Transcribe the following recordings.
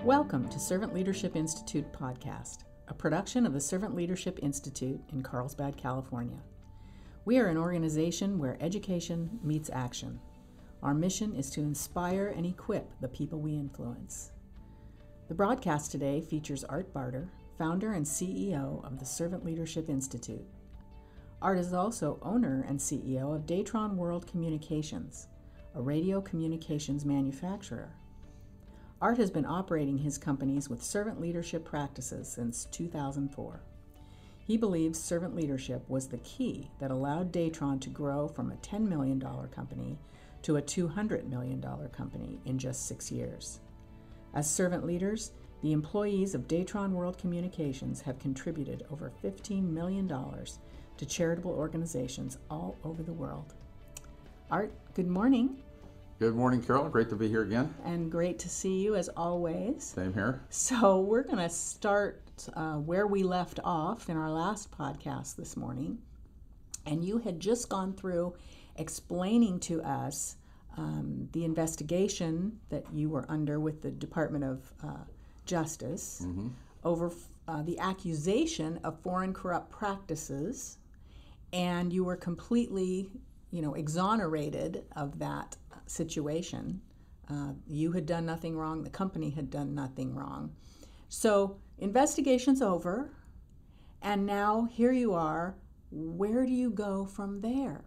Welcome to Servant Leadership Institute podcast, a production of the Servant Leadership Institute in Carlsbad, California. We are an organization where education meets action. Our mission is to inspire and equip the people we influence. The broadcast today features Art Barter, founder and CEO of the Servant Leadership Institute. Art is also owner and CEO of Datron World Communications, a radio communications manufacturer. Art has been operating his companies with servant leadership practices since 2004. He believes servant leadership was the key that allowed Datron to grow from a $10 million company to a $200 million company in just 6 years. As servant leaders, the employees of Datron World Communications have contributed over $15 million to charitable organizations all over the world. Art, good morning. Good morning, Carol. Great to be here again. And great to see you as always. Same here. So we're going to start where we left off in our last podcast this morning. And you had just gone through explaining to us the investigation that you were under with the Department of Justice over the accusation of foreign corrupt practices. And you were completely, exonerated of that situation. You had done nothing wrong. The company had done nothing wrong. So investigation's over, and now here you are. Where do you go from there?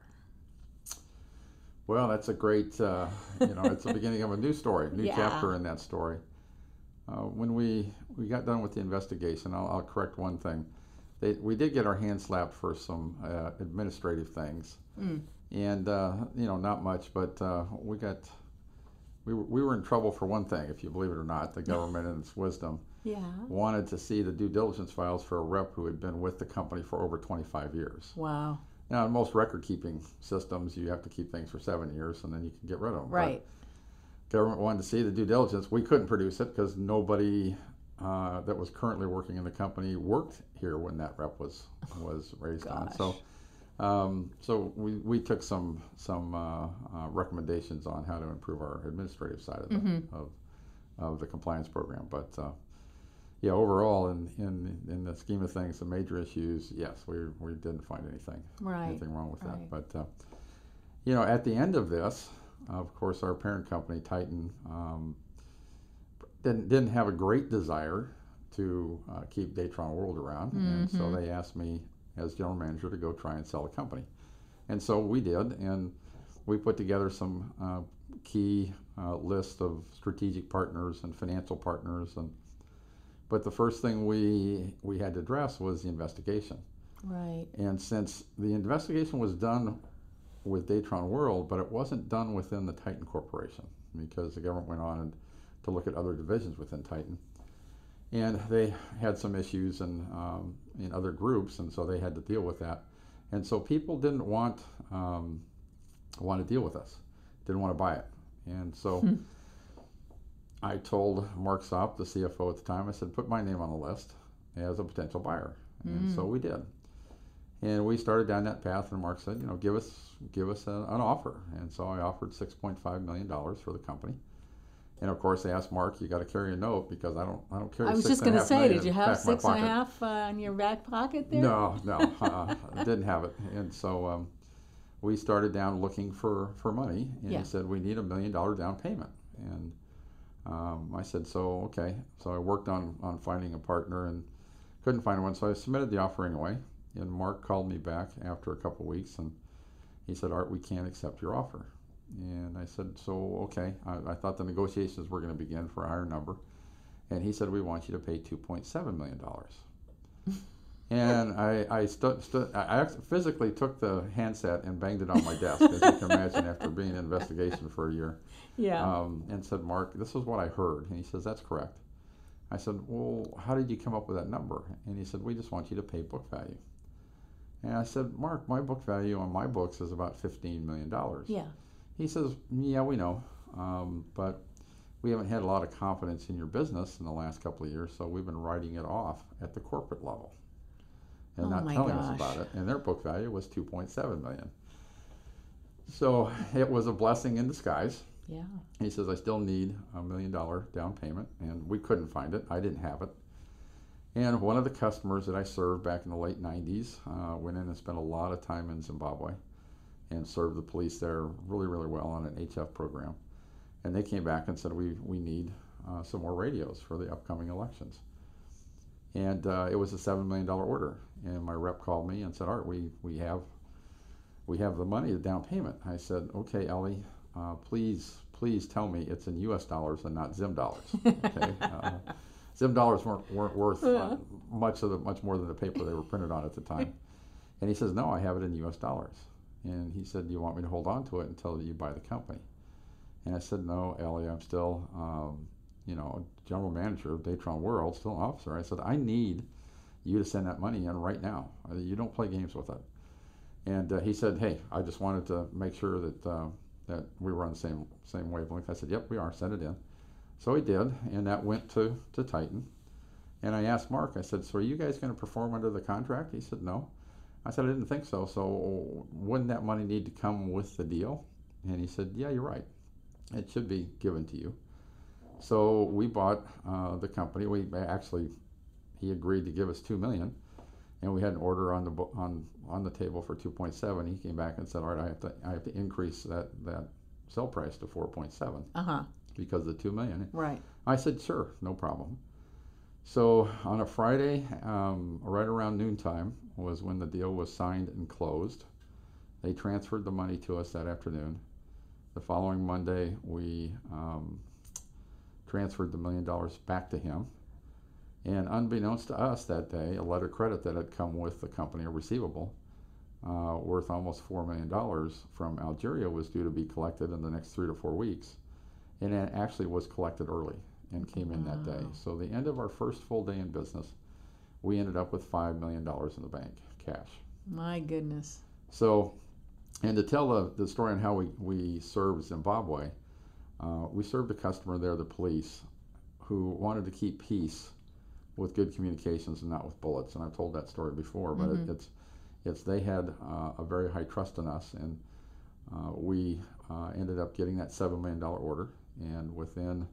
Well, that's a great, it's the beginning of a new story, new chapter in that story. When we got done with the investigation, I'll correct one thing. We did get our hands slapped for some administrative things. And, not much, but we were in trouble for one thing, if you believe it or not. The government in its wisdom wanted to see the due diligence files for a rep who had been with the company for over 25 years. Wow. Now, in most record-keeping systems, you have to keep things for 7 years, and then you can get rid of them. Right. But government wanted to see the due diligence. We couldn't produce it because nobody that was currently working in the company worked here when that rep was raised on. So we took some recommendations on how to improve our administrative side of the compliance program. But overall, in the scheme of things, the major issues, yes, we didn't find anything wrong with that. But at the end of this, of course, our parent company, Titan, didn't have a great desire to keep Datron World around, and so they asked me as general manager to go try and sell the company. And so we did, and we put together some key list of strategic partners and financial partners. But the first thing we had to address was the investigation. Right. And since the investigation was done with Datron World, but it wasn't done within the Titan Corporation, because the government went on to look at other divisions within Titan. And they had some issues in other groups, and so they had to deal with that. And so people didn't want to deal with us, didn't want to buy it. And so I told Mark Sopp, the CFO at the time, I said, put my name on the list as a potential buyer. And so we did. And we started down that path, and Mark said, give us an offer. And so I offered $6.5 million for the company. And of course, they asked Mark, "You got to carry a note because I don't carry." I was just going to say, did you have $6.5 in your back pocket there? No, didn't have it. And so we started down looking for money, and he said we need $1 million down payment. And I said, so okay. So I worked on finding a partner and couldn't find one, so I submitted the offer anyway. And Mark called me back after a couple of weeks, and he said, "Art, we can't accept your offer." And I said, so, okay. I thought the negotiations were going to begin for a higher number. And he said, we want you to pay $2.7 million. And I physically took the handset and banged it on my desk, as you can imagine, after being in investigation for a year. And said, Mark, this is what I heard. And he says, that's correct. I said, well, how did you come up with that number? And he said, we just want you to pay book value. And I said, Mark, my book value on my books is about $15 million. Yeah. He says, yeah, we know, but we haven't had a lot of confidence in your business in the last couple of years, so we've been writing it off at the corporate level and not telling us about it. And their book value was $2.7 million. So it was a blessing in disguise. Yeah. He says, I still need $1 million down payment, and we couldn't find it. I didn't have it. And one of the customers that I served back in the late 90s went in and spent a lot of time in Zimbabwe and served the police there really, really well on an HF program. And they came back and said, we need some more radios for the upcoming elections. And it was a $7 million order. And my rep called me and said, Art, we have the money, the down payment. I said, okay, Ellie, please tell me it's in U.S. dollars and not Zim dollars. Okay. Zim dollars weren't worth much more than the paper they were printed on at the time. And he says, no, I have it in U.S. dollars. And he said, do you want me to hold on to it until you buy the company? And I said, no, Ellie, I'm still, general manager of Datron World, still an officer. I said, I need you to send that money in right now. You don't play games with it. And he said, hey, I just wanted to make sure that we were on the same wavelength. I said, yep, we are. Send it in. So he did, and that went to Titan. And I asked Mark, I said, so are you guys going to perform under the contract? He said, no. I said, I didn't think so. So wouldn't that money need to come with the deal? And he said, yeah, you're right. It should be given to you. So we bought the company. He agreed to give us $2 million, and we had an order on the table for 2.7. He came back and said, all right, I have to increase that sell price to 4.7 because of the $2 million. Right. I said, sure, no problem. So on a Friday, right around noontime was when the deal was signed and closed. They transferred the money to us that afternoon. The following Monday, we transferred the $1 million back to him. And unbeknownst to us that day, a letter of credit that had come with the company, a receivable, worth almost $4 million from Algeria was due to be collected in the next 3 to 4 weeks. And it actually was collected early and came in that day. So the end of our first full day in business, we ended up with $5 million in the bank, cash. My goodness. So, and to tell the story on how we served Zimbabwe, we served a customer there, the police, who wanted to keep peace with good communications and not with bullets. And I've told that story before, but it's they had a very high trust in us, and we ended up getting that $7 million order. And within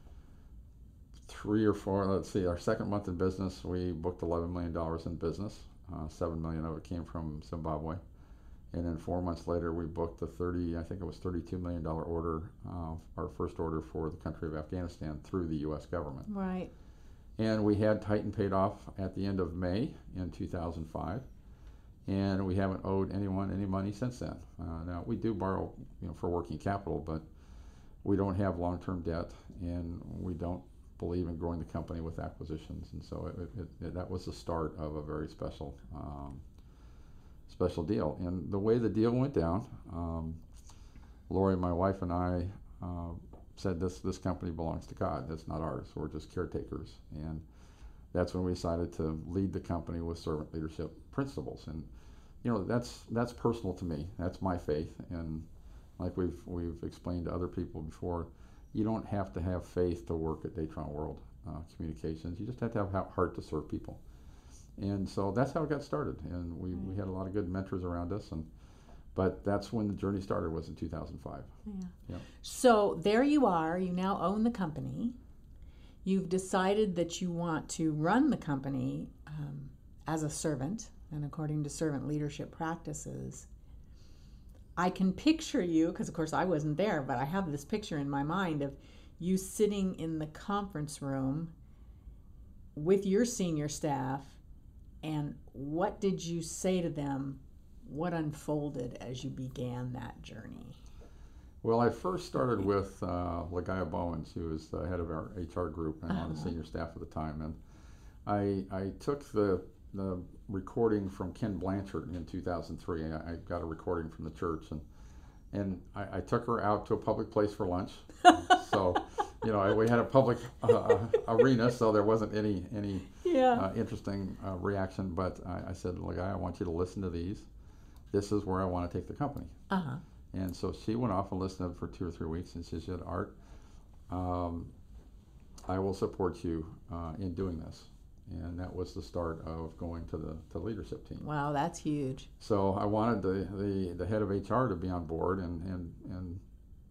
3 or 4, our second month in business, we booked $11 million in business. $7 million of it came from Zimbabwe. And then 4 months later, we booked $32 million order, our first order for the country of Afghanistan through the U.S. government. Right. And we had Titan paid off at the end of May in 2005. And we haven't owed anyone any money since then. Now, we do borrow for working capital, but we don't have long-term debt, and we don't believe in growing the company with acquisitions. And so that was the start of a very special deal. And the way the deal went down, Lori, my wife, and I said this company belongs to God. It's not ours. We're just caretakers. And that's when we decided to lead the company with servant leadership principles. And that's personal to me. That's my faith. And like we've explained to other people before, you don't have to have faith to work at Datron World Communications. You just have to have a heart to serve people. And so that's how it got started. And we had a lot of good mentors around us. But that's when the journey started, was in 2005. Yeah. Yep. So there you are. You now own the company. You've decided that you want to run the company as a servant and according to servant leadership practices. I can picture you, because of course I wasn't there, but I have this picture in my mind of you sitting in the conference room with your senior staff. And what did you say to them? What unfolded as you began that journey? Well, I first started with Lagaya Bowens, who was the head of our HR group and on the senior staff at the time. And I took the recording from Ken Blanchard in 2003. I got a recording from the church, and I took her out to a public place for lunch. So, we had a public arena, so there wasn't any interesting reaction. But I said, Lagaya, I want you to listen to these. This is where I want to take the company. And so she went off and listened to it for 2 or 3 weeks, and she said, Art, I will support you in doing this. And that was the start of going to the leadership team. Wow, that's huge. So I wanted the head of HR to be on board, and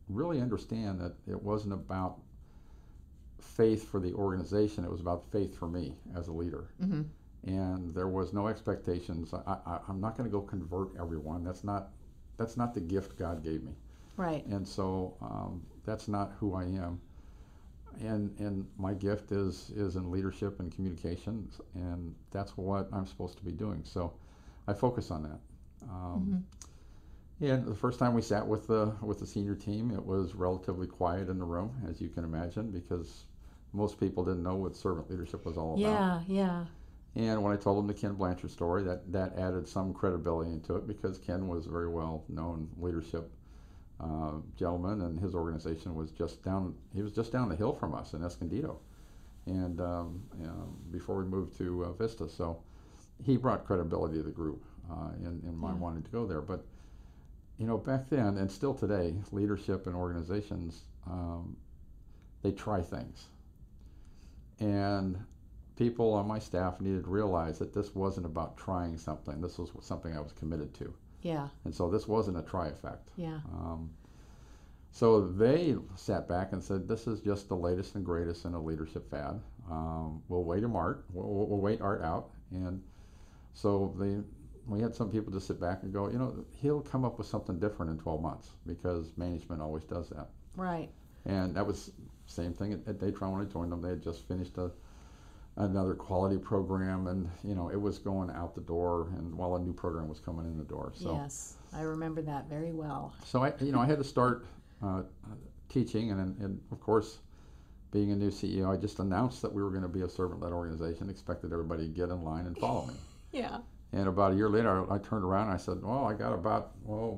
really understand that it wasn't about faith for the organization, it was about faith for me as a leader. Mm-hmm. And there was no expectations. I'm not going to go convert everyone. That's not the gift God gave me. Right. And so that's not who I am. And my gift is in leadership and communications, and that's what I'm supposed to be doing. So I focus on that. And the first time we sat with the senior team, it was relatively quiet in the room, as you can imagine, because most people didn't know what servant leadership was all about. Yeah. And when I told them the Ken Blanchard story, that added some credibility into it, because Ken was a very well-known leadership gentleman, and his organization was just down the hill from us in Escondido, and before we moved to Vista. So he brought credibility to the group in my wanting to go there. But back then, and still today, leadership and organizations, they try things, and people on my staff needed to realize that this wasn't about trying something. This was something I was committed to. Yeah. And so this wasn't a try effect. Yeah. So they sat back and said, "This is just the latest and greatest in a leadership fad. We'll wait Art. We'll wait Art out." And so we had some people just sit back and go, he'll come up with something different in 12 months, because management always does that. Right. And that was the same thing at Datron when I joined them. They had just finished another quality program, and it was going out the door, and while a new program was coming in the door. So yes, I remember that very well. So I had to start teaching, and of course, being a new CEO, I just announced that we were going to be a servant-led organization, expected everybody to get in line and follow me. Yeah. And about a year later, I turned around and I said, "Well, I got about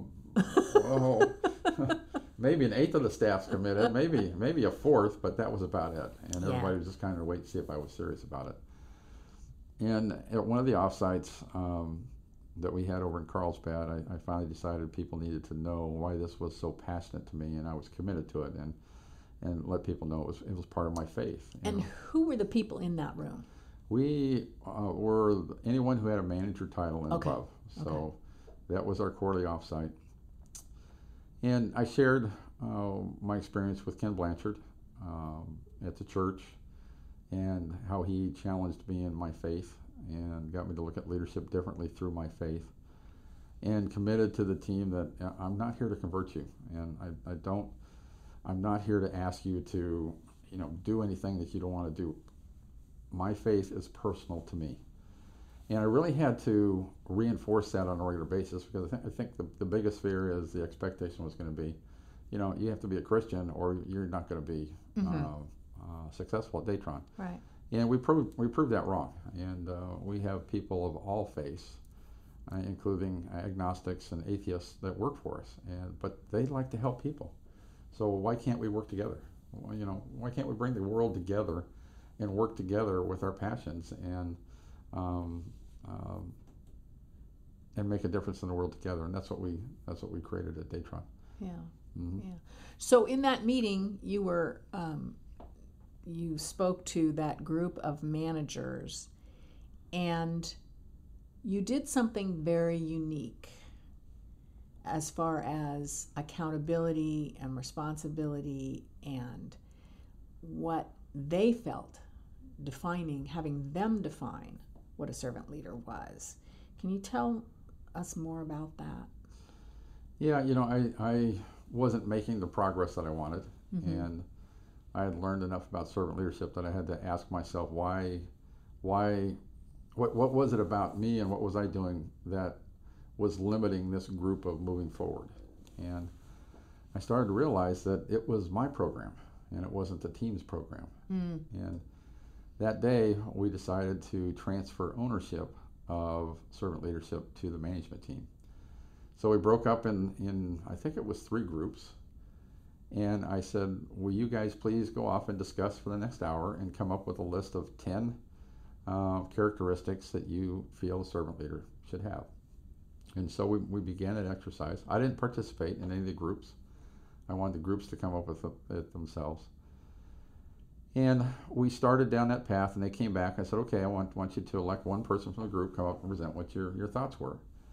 maybe an eighth of the staff's committed, maybe a fourth, but that was about it." And everybody was just kind of waiting to see if I was serious about it. And at one of the offsites that we had over in Carlsbad, I finally decided people needed to know why this was so passionate to me, and I was committed to it, and let people know it was part of my faith. And who were the people in that room? We were anyone who had a manager title and above. So that was our quarterly offsite. And I shared my experience with Ken Blanchard at the church, and how he challenged me in my faith and got me to look at leadership differently through my faith, and committed to the team that I'm not here to convert you, and I'm not here to ask you to do anything that you don't want to do. My faith is personal to me. And I really had to reinforce that on a regular basis, because I think the biggest fear is the expectation was going to be, you have to be a Christian or you're not going to be successful at Datron. Right. And we proved that wrong. And we have people of all faiths, including agnostics and atheists, that work for us. But they like to help people. So why can't we work together? Why can't we bring the world together and work together with our passions and make a difference in the world together? And that's what we created at Datron. Yeah. Mm-hmm. Yeah. So in that meeting, you were you spoke to that group of managers, and you did something very unique as far as accountability and responsibility and what they felt, having them define what a servant leader was. Can you tell us more about that? Yeah, I wasn't making the progress that I wanted, and I had learned enough about servant leadership that I had to ask myself what was it about me and what was I doing that was limiting this group of moving forward. And I started to realize that it was my program and it wasn't the team's program. And that day we decided to transfer ownership of servant leadership to the management team. So we broke up in I think it was 3 groups, and I said, "Will you guys please go off and discuss for the next hour and come up with a list of 10 characteristics that you feel a servant leader should have?" And so we began that exercise. I didn't participate in any of the groups. I wanted the groups to come up with it themselves. And we started down that path, and they came back. I said, "Okay, I want you to elect one person from the group, come up and present what your thoughts were."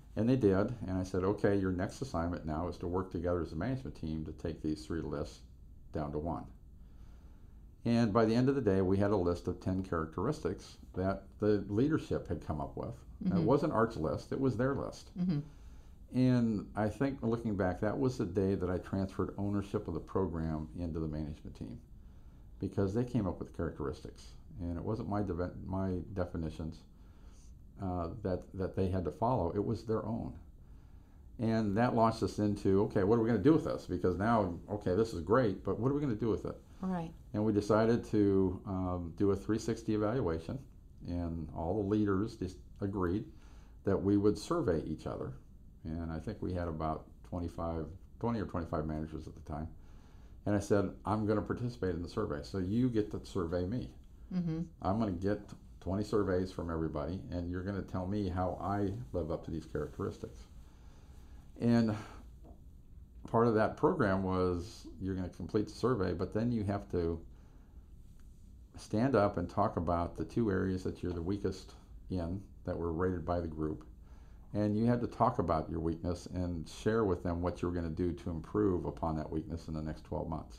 And they did, and I said, okay, your next assignment now is to work together as a management team to take these 3 lists down to 1. And by the end of the day, we had a list of 10 characteristics that the leadership had come up with. Mm-hmm. It wasn't Art's list, it was their list. Mm-hmm. And I think looking back, that was the day that I transferred ownership of the program into the management team, because they came up with characteristics, and it wasn't my definitions that they had to follow. It was their own. And that launched us into, okay, what are we going to do with this? Because now, okay, this is great, but what are we going to do with it? Right. And we decided to do a 360 evaluation, and all the leaders just agreed that we would survey each other. And I think we had about 20 or 25 managers at the time. And I said, I'm going to participate in the survey, so you get to survey me. Mm-hmm. I'm going to get 20 surveys from everybody, and you're going to tell me how I live up to these characteristics. And part of that program was you're going to complete the survey, but then you have to stand up and talk about the 2 areas that you're the weakest in that were rated by the group. And you had to talk about your weakness and share with them what you were going to do to improve upon that weakness in the next 12 months.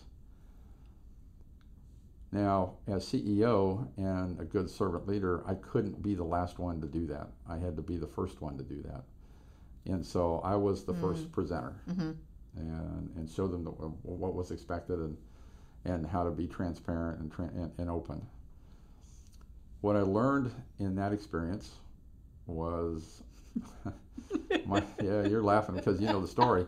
Now, as CEO and a good servant leader, I couldn't be the last one to do that. I had to be the first one to do that. And so I was the first presenter, mm-hmm. and show them what was expected and how to be transparent and open. What I learned in that experience was, you're laughing because you know the story.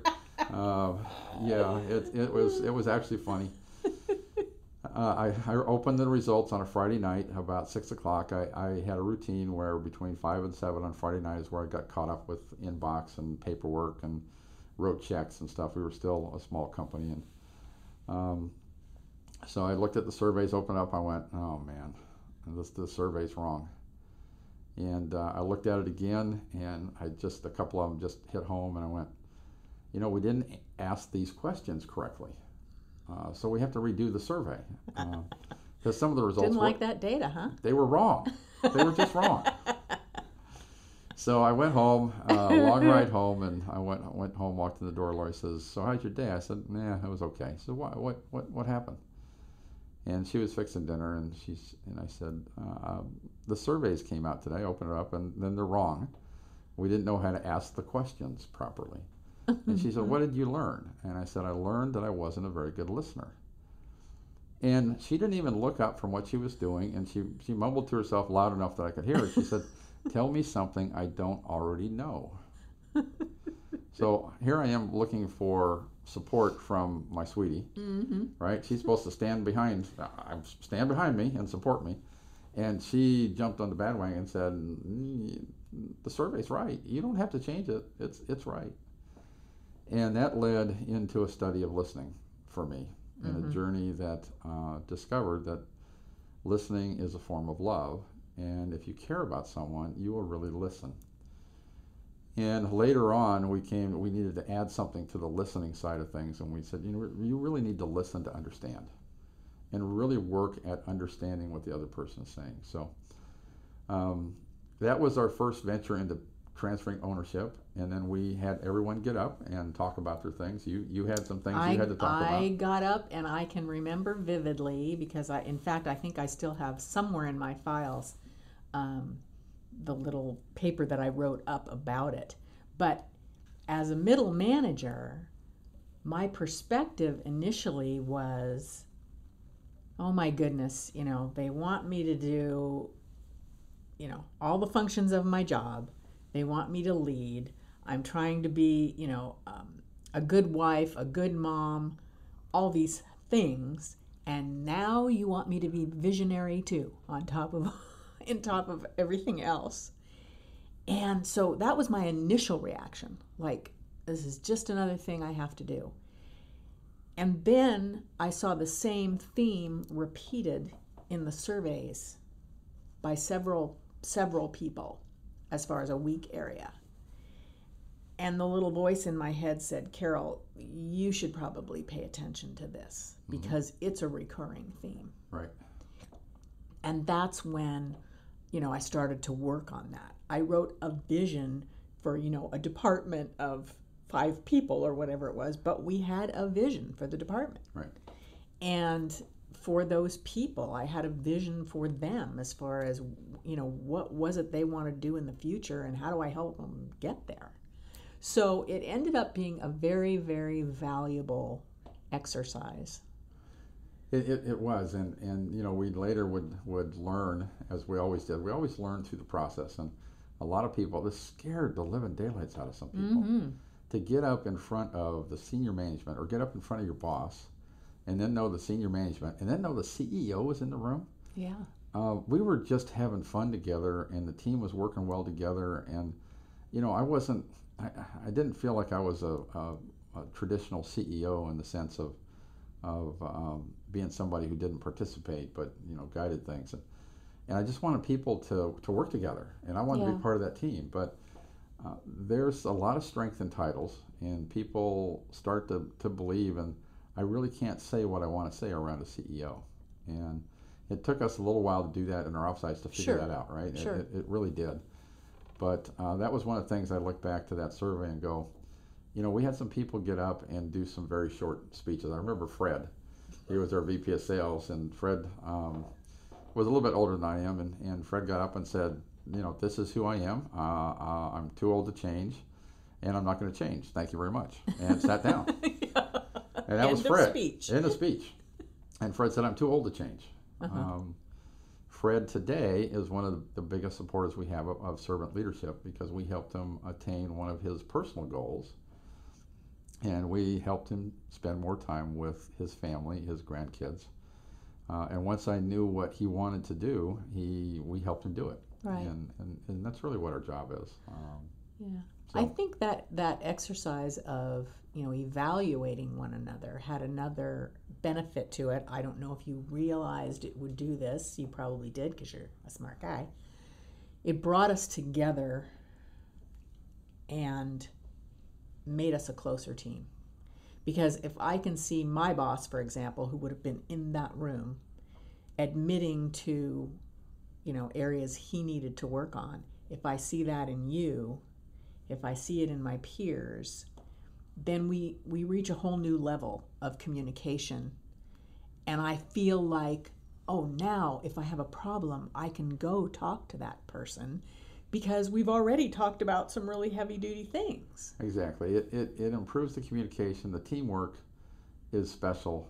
It was actually funny. I opened the results on a Friday night about 6 o'clock. I had a routine where between 5 and 7 on Friday night is where I got caught up with inbox and paperwork and wrote checks and stuff. We were still a small company, and so I looked at the surveys, opened up. I went, oh man, this survey's wrong. And I looked at it again, and a couple of them just hit home, and I went, we didn't ask these questions correctly. So we have to redo the survey. Because some of the results didn't like that data, huh? They were wrong. They were just wrong. So I went home, long ride home, and I went home, walked in the door. Lori says, "So how's your day?" I said, "Nah, it was okay." So what happened? And she was fixing dinner, and I said, "The surveys came out today. Open it up, and then they're wrong. We didn't know how to ask the questions properly." And she said, "What did you learn?" And I said, "I learned that I wasn't a very good listener." And she didn't even look up from what she was doing, and she mumbled to herself loud enough that I could hear her. She said, "Tell me something I don't already know." So here I am looking for support from my sweetie, mm-hmm. right? She's supposed to stand behind me and support me. And she jumped on the bandwagon and said, "The survey's right. You don't have to change it. It's right." And that led into a study of listening for me, and mm-hmm. a journey that discovered that listening is a form of love, and if you care about someone, you will really listen. And later on, we needed to add something to the listening side of things, and we said, you really need to listen to understand, and really work at understanding what the other person is saying. So that was our first venture into transferring ownership, and then we had everyone get up and talk about their things. You had some things you had to talk about. I got up, and I can remember vividly, because I think I still have somewhere in my files the little paper that I wrote up about it. But as a middle manager, my perspective initially was, oh my goodness, they want me to do, all the functions of my job. They want me to lead. I'm trying to be, a good wife, a good mom, all these things. And now you want me to be visionary too, on top of everything else. And so that was my initial reaction. Like, this is just another thing I have to do. And then I saw the same theme repeated in the surveys by several people, as far as a weak area. And the little voice in my head said, "Carol, you should probably pay attention to this, because mm-hmm. it's a recurring theme." Right. And that's when, I started to work on that. I wrote a vision for, a department of 5 people or whatever it was, but we had a vision for the department. Right. And for those people, I had a vision for them as far as, what was it they want to do in the future and how do I help them get there? So it ended up being a very, very valuable exercise. It was, and we later would learn, as we always did. We always learned through the process, and a lot of people, they're scared the living daylights out of some people. Mm-hmm. To get up in front of the senior management or get up in front of your boss and then know the senior management and then know the CEO is in the room. Yeah. We were just having fun together, and the team was working well together, and I didn't feel like I was a traditional CEO in the sense of being somebody who didn't participate but guided things, and I just wanted people to work together, and I wanted to be part of that team. But there's a lot of strength in titles, and people start to believe, and I really can't say what I want to say around a CEO, and it took us a little while to do that in our offsites to figure that out, right? Sure. It really did. But that was one of the things I look back to that survey and go, we had some people get up and do some very short speeches. I remember Fred. He was our VP of sales, and Fred was a little bit older than I am, and Fred got up and said, this is who I am. I'm too old to change, and I'm not going to change. Thank you very much. And sat down. Yeah. And that was Fred. Speech. End of speech. And Fred said, I'm too old to change. Uh-huh. Fred today is one of the biggest supporters we have of servant leadership, because we helped him attain one of his personal goals, and we helped him spend more time with his family, his grandkids. And once I knew what he wanted to do, we helped him do it. Right. And that's really what our job is. Yeah. So. I think that exercise of, evaluating one another had another benefit to it. I don't know if you realized it would do this. You probably did, because you're a smart guy. It brought us together and made us a closer team. Because if I can see my boss, for example, who would have been in that room, admitting to, areas he needed to work on, if I see that in you, if I see it in my peers, then we reach a whole new level of communication. And I feel like, oh, now if I have a problem, I can go talk to that person, because we've already talked about some really heavy-duty things. Exactly. It improves the communication. The teamwork is special.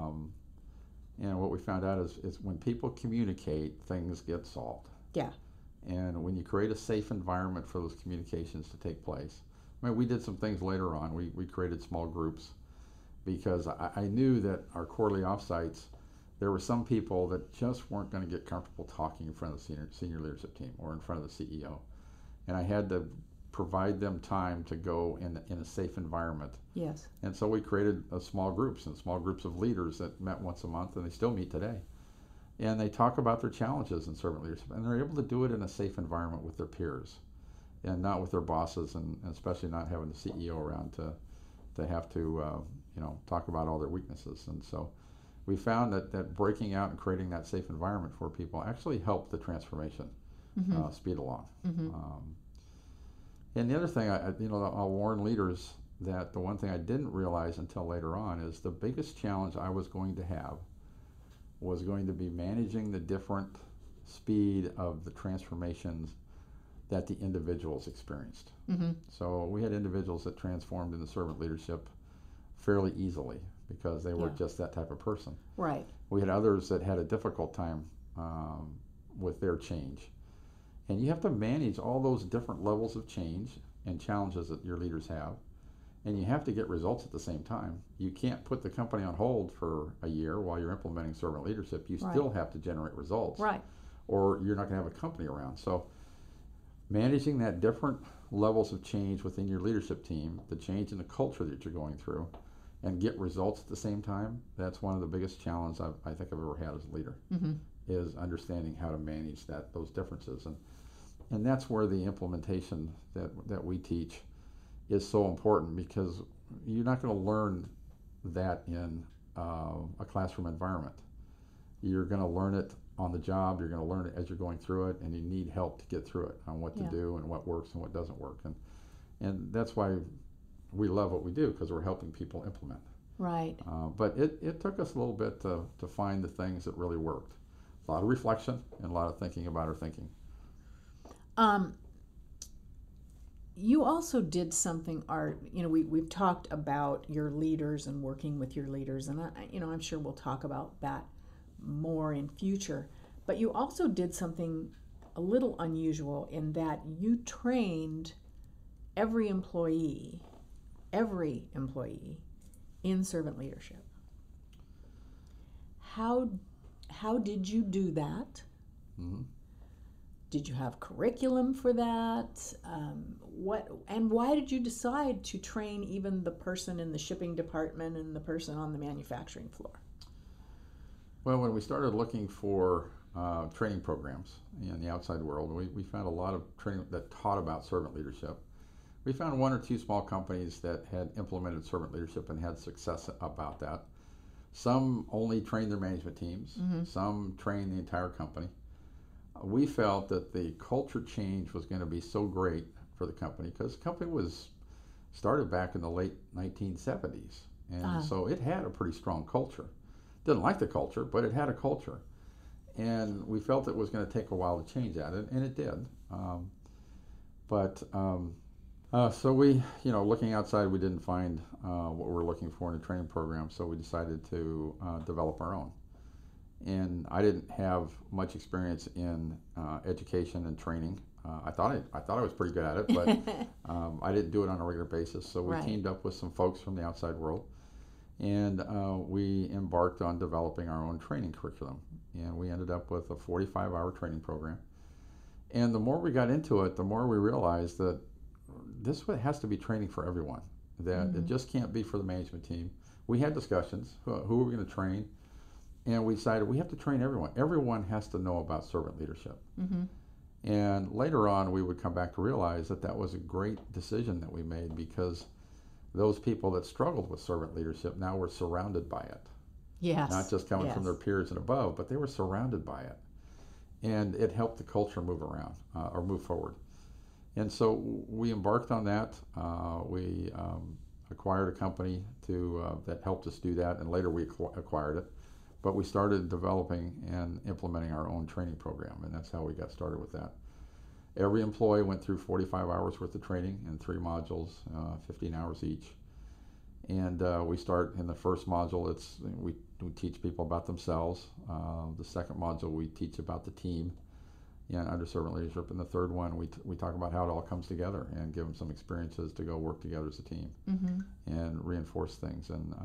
And what we found out is when people communicate, things get solved. Yeah. And when you create a safe environment for those communications to take place. I mean, we did some things later on. We created small groups, because I knew that our quarterly offsites, there were some people that just weren't going to get comfortable talking in front of the senior leadership team or in front of the CEO. And I had to provide them time to go in a safe environment. Yes. And so we created small groups of leaders that met once a month, and they still meet today. And they talk about their challenges in servant leadership, and they're able to do it in a safe environment with their peers and not with their bosses, and especially not having the CEO around to have to talk about all their weaknesses. And so we found that breaking out and creating that safe environment for people actually helped the transformation speed along. Mm-hmm. And the other thing, I'll warn leaders that the one thing I didn't realize until later on is the biggest challenge I was going to have was going to be managing the different speed of the transformations that the individuals experienced. Mm-hmm. So we had individuals that transformed into servant leadership fairly easily because they were just that type of person. Right. We had others that had a difficult time with their change. And you have to manage all those different levels of change and challenges that your leaders have. And you have to get results at the same time. You can't put the company on hold for a year while you're implementing servant leadership. You still have to generate results. Right. Or you're not going to have a company around. So managing that different levels of change within your leadership team, the change in the culture that you're going through, and get results at the same time, that's one of the biggest challenges I think I've ever had as a leader, is understanding how to manage those differences. And that's where the implementation that we teach is so important, because you're not going to learn that in a classroom environment. You're going to learn it on the job. You're going to learn it as you're going through it, and you need help to get through it on what to do and what works and what doesn't work. And that's why we love what we do, because we're helping people implement. Right. But it took us a little bit to find the things that really worked. A lot of reflection and a lot of thinking about our thinking. You also did something, Art. We've talked about your leaders and working with your leaders, and I'm sure we'll talk about that more in future. But you also did something a little unusual in that you trained every employee in servant leadership. How did you do that? Mm-hmm. Did you have curriculum for that? Why did you decide to train even the person in the shipping department and the person on the manufacturing floor? Well, when we started looking for training programs in the outside world, we found a lot of training that taught about servant leadership. We found one or two small companies that had implemented servant leadership and had success about that. Some only trained their management teams. Mm-hmm. Some trained the entire company. We felt that the culture change was going to be so great for the company, because the company was started back in the late 1970s. And so it had a pretty strong culture. Didn't like the culture, but it had a culture. And we felt it was going to take a while to change that, and it did. So we, looking outside, we didn't find what we were looking for in a training program, so we decided to develop our own. And I didn't have much experience in education and training. I thought I was pretty good at it, but I didn't do it on a regular basis. So we teamed up with some folks from the outside world, and we embarked on developing our own training curriculum. And we ended up with a 45-hour training program. And the more we got into it, the more we realized that this has to be training for everyone, that it just can't be for the management team. We had discussions, who are we going to train? And we decided we have to train everyone. Everyone has to know about servant leadership. Mm-hmm. And later on, we would come back to realize that was a great decision that we made, because those people that struggled with servant leadership now were surrounded by it. Yes. Not just coming from their peers and above, but they were surrounded by it. And it helped the culture move around or move forward. And so we embarked on that. We acquired a company that helped us do that, and later we acquired it. But we started developing and implementing our own training program, and that's how we got started with that. Every employee went through 45 hours worth of training in 3 modules, 15 hours each. And we start in the first module, we teach people about themselves. The second module, we teach about the team under servant leadership. And the third one, we talk about how it all comes together and give them some experiences to go work together as a team and reinforce things. And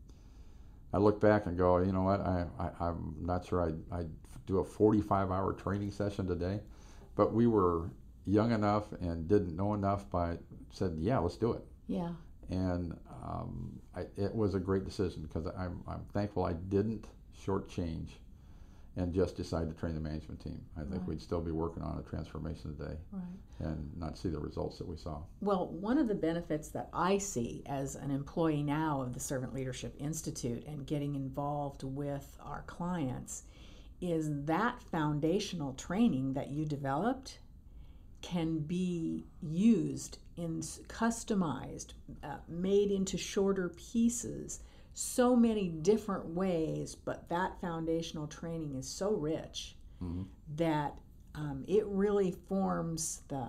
I look back and go, you know what, I'm not sure I'd do a 45-hour training session today, but we were young enough and didn't know enough, but said, yeah, let's do it. Yeah. And it was a great decision, because I'm thankful I didn't shortchange and just decide to train the management team. I think we'd still be working on a transformation today and not see the results that we saw. Well, one of the benefits that I see as an employee now of the Servant Leadership Institute and getting involved with our clients is that foundational training that you developed can be used in customized, made into shorter pieces, so many different ways, but that foundational training is so rich that it really forms the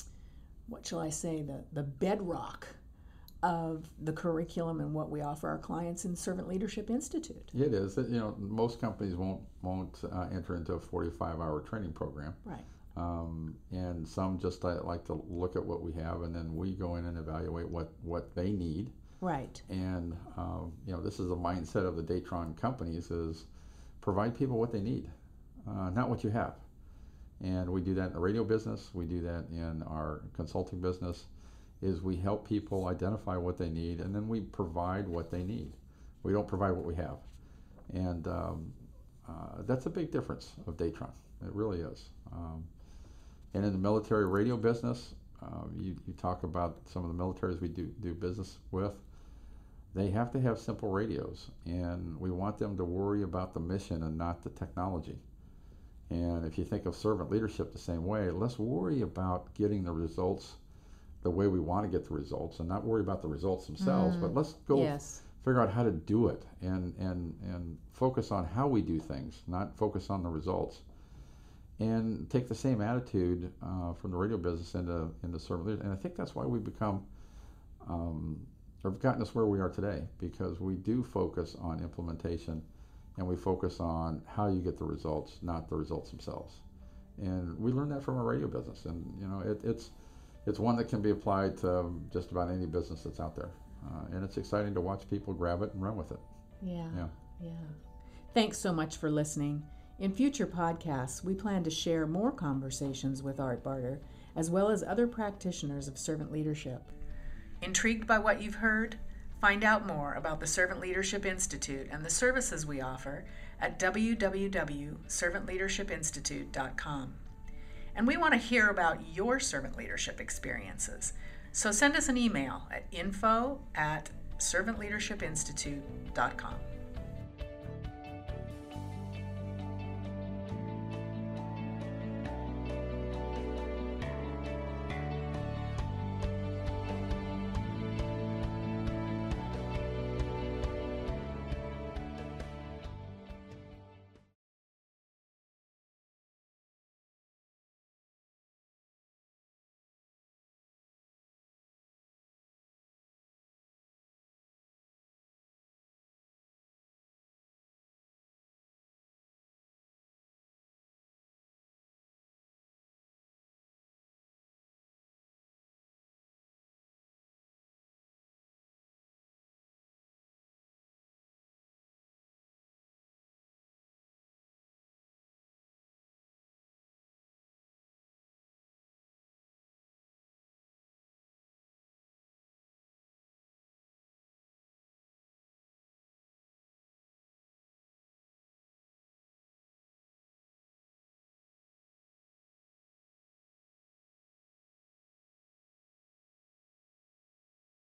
bedrock of the curriculum and what we offer our clients in Servant Leadership Institute. It is. Most companies won't enter into a 45-hour training program. Right. And some just like to look at what we have, and then we go in and evaluate what they need. Right. And this is the mindset of the Datron companies, is provide people what they need, not what you have. And we do that in the radio business. We do that in our consulting business, is we help people identify what they need, and then we provide what they need. We don't provide what we have. And that's a big difference of Datron. It really is. And in the military radio business, you talk about some of the militaries we do business with. They have to have simple radios, and we want them to worry about the mission and not the technology. And if you think of servant leadership the same way, let's worry about getting the results the way we want to get the results and not worry about the results themselves, but let's go figure out how to do it and focus on how we do things, not focus on the results. And take the same attitude from the radio business into servant leadership. And I think that's why we've become, or gotten us where we are today, because we do focus on implementation and we focus on how you get the results, not the results themselves. And we learned that from our radio business. And it's one that can be applied to just about any business that's out there. And it's exciting to watch people grab it and run with it. Yeah. Thanks so much for listening. In future podcasts, we plan to share more conversations with Art Barter, as well as other practitioners of servant leadership. Intrigued by what you've heard? Find out more about the Servant Leadership Institute and the services we offer at www.servantleadershipinstitute.com. And we want to hear about your servant leadership experiences. So send us an email at info@servantleadershipinstitute.com.